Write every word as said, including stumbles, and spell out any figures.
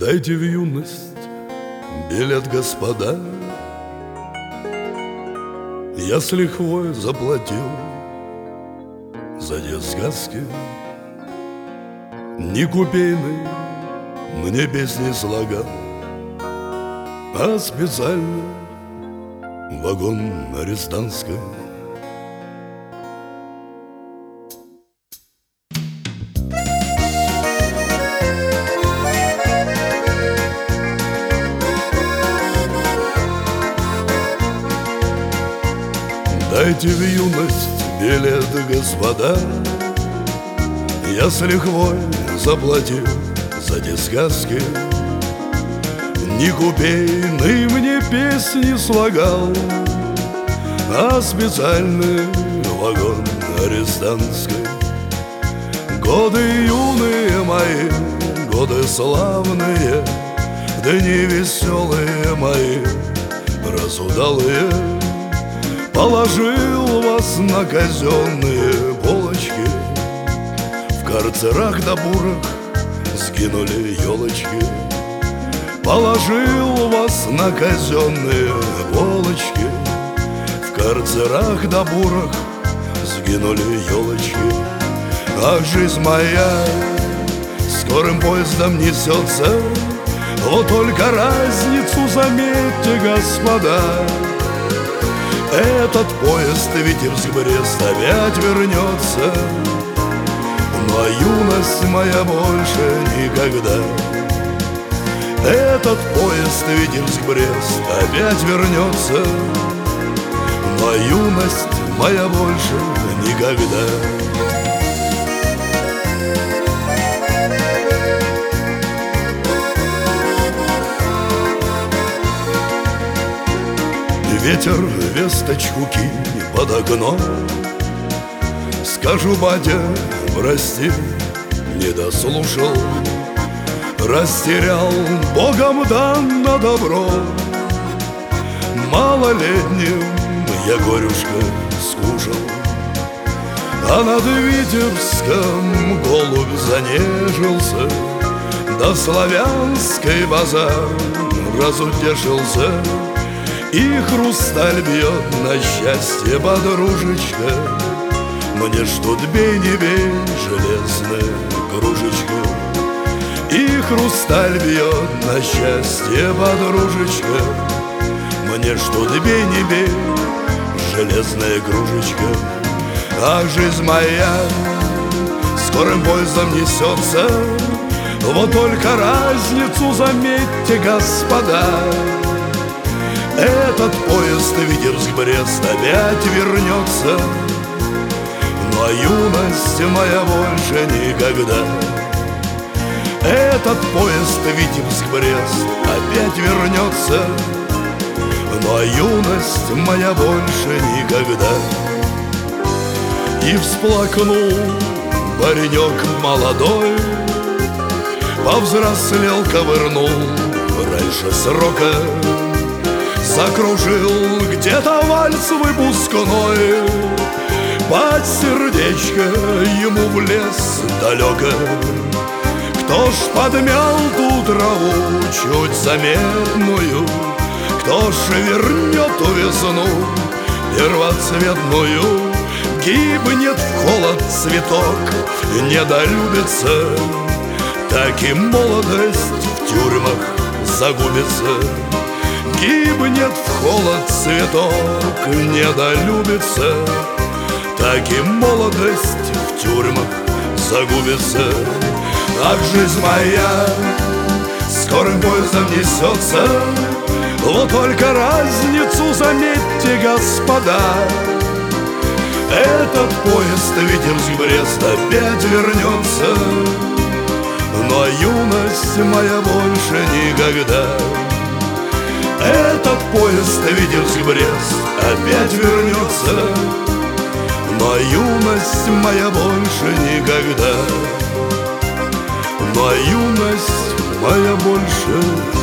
Дайте в юность билет, господа. Я с лихвой заплатил за детсказки. Не купейный мне песни слагал, а специально вагон арестантской. Дайте в юность билет, господа. Я с лихвой заплатил за детсказки. Не купейный мне песни слагал, а специальный вагон арестантской. Годы юные мои, годы славные, дни веселые мои, разудалые. Положил вас на казенные полочки. В карцерах да бурах сгинули елочки. Положил вас на казенные полочки. В карцерах да бурах сгинули елочки. Ах, жизнь моя скорым поездом несется. Вот только разницу заметьте, господа. Этот поезд Витебск-Брест опять вернется, но юность моя больше никогда. Этот поезд Витебск-Брест опять вернется, но юность моя больше никогда. Ветер весточку кинь под окно. Скажу, батя, прости, не дослушал. Растерял Богом данное добро. Малолетним я горюшка скушал, а над Витебском голубь занежился. До славянской базар разутешился. И хрусталь бьет на счастье, подружечка. Мне ж тут бей не бей, железная кружечка. И хрусталь бьет на счастье, подружечка. Мне ж тут бей не бей, железная кружечка. Ах, жизнь моя скорым поездом несется. Вот только разницу заметьте, господа. Этот поезд Витебск-Брест опять вернется, но юность моя больше никогда. Этот поезд Витебск-Брест опять вернется, но юность моя больше никогда. И всплакнул паренек молодой, повзрослел, ковырнул раньше срока. Закружил где-то вальс выпускной, под сердечко ему в лес далеко. Кто ж подмял ту траву чуть заметную, кто ж вернет ту весну первоцветную. Гибнет в холод цветок, недолюбится, так и молодость в тюрьмах загубится. Гибнет в холод цветок, недолюбится, так и молодость в тюрьмах загубится. Ах, жизнь моя скорым поездом несется. Вот только разницу заметьте, господа. Этот поезд Витебск-Брест опять вернется, но юность моя больше никогда. Этот поезд Витебск-Брест опять вернется, но юность моя больше никогда. Но юность моя больше